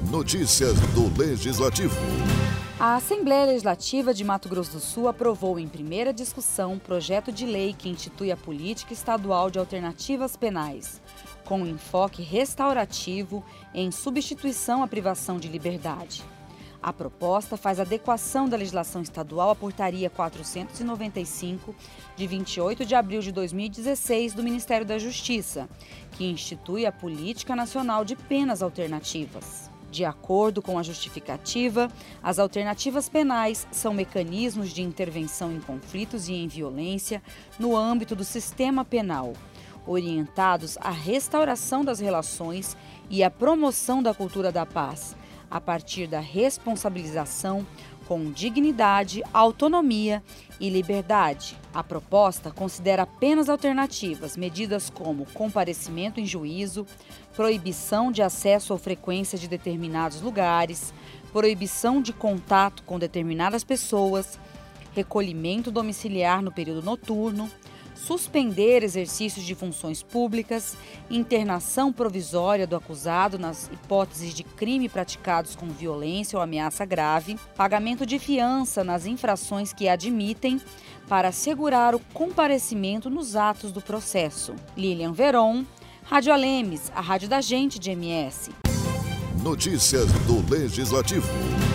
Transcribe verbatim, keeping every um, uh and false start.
Notícias do Legislativo. A Assembleia Legislativa de Mato Grosso do Sul aprovou em primeira discussão projeto de lei que institui a política estadual de alternativas penais, com enfoque restaurativo em substituição à privação de liberdade. A proposta faz adequação da legislação estadual à Portaria quatrocentos e noventa e cinco, de vinte e oito de abril de dois mil e dezesseis, do Ministério da Justiça, que institui a Política Nacional de Penas Alternativas. De acordo com a justificativa, as alternativas penais são mecanismos de intervenção em conflitos e em violência no âmbito do sistema penal, orientados à restauração das relações e à promoção da cultura da paz, a partir da responsabilização com dignidade, autonomia e liberdade. A proposta considera penas alternativas, medidas como comparecimento em juízo, proibição de acesso ou frequência de determinados lugares, proibição de contato com determinadas pessoas, recolhimento domiciliar no período noturno, suspender exercícios de funções públicas, internação provisória do acusado nas hipóteses de crime praticados com violência ou ameaça grave, pagamento de fiança nas infrações que admitem para assegurar o comparecimento nos atos do processo. Lilian Veron, Rádio Alemes, a rádio da gente de M S. Notícias do Legislativo.